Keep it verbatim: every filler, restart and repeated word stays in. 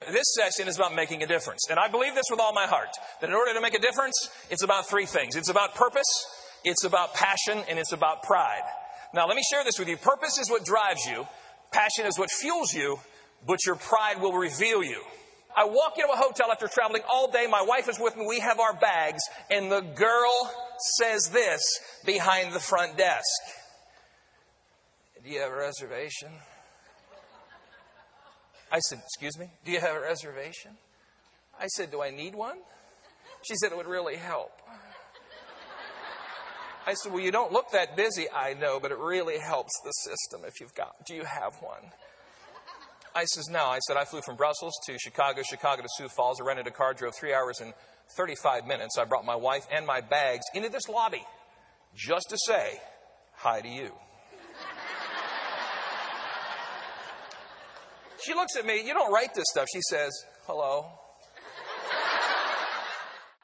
This session is about making a difference. And I believe this with all my heart, that in order to make a difference, it's about three things. It's about purpose, it's about passion, and it's about pride. Now, let me share this with you. Purpose is what drives you. Passion is what fuels you, but your pride will reveal you. I walk into a hotel after traveling all day. My wife is with me. We have our bags. And the girl says this behind the front desk. Do you have a reservation? I said, excuse me? Do you have a reservation? I said, do I need one? She said, it would really help. I said, well, you don't look that busy. I know, but it really helps the system if you've got, do you have one? I says, no. I said, I flew from Brussels to Chicago, Chicago to Sioux Falls. I rented a car, drove three hours and thirty-five minutes. I brought my wife and my bags into this lobby just to say hi to you. She looks at me. You don't write this stuff. She says, hello.